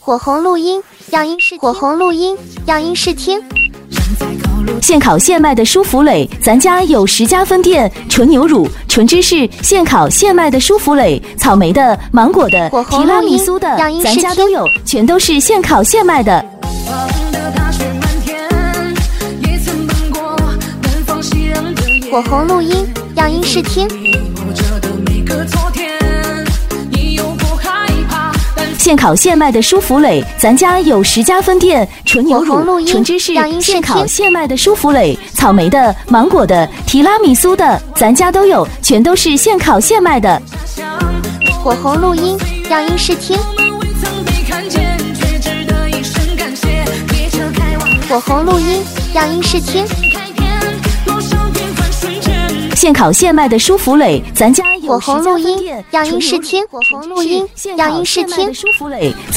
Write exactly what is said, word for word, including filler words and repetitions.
火红录音，样音试火红录音，样音试听。 现烤现卖的舒芙蕾，咱家有十家分店，纯牛乳、纯芝士，现烤现卖的舒芙蕾，草莓的、芒果的、提拉米苏的，咱家都有，全都是现烤现卖的。 火红录音，样音试听。 现烤现卖的舒芙蕾，咱家有十家分店，纯牛乳、纯芝士，现烤现卖的舒芙蕾，草莓的、芒果的、提拉米苏的，咱家都有，全都是现烤现卖的。 火红录音，样音试听。火红录音，样音试听。 现烤现卖的舒芙蕾，咱家有火红录音，样音试听。火红录音，样音试听。 舒芙蕾，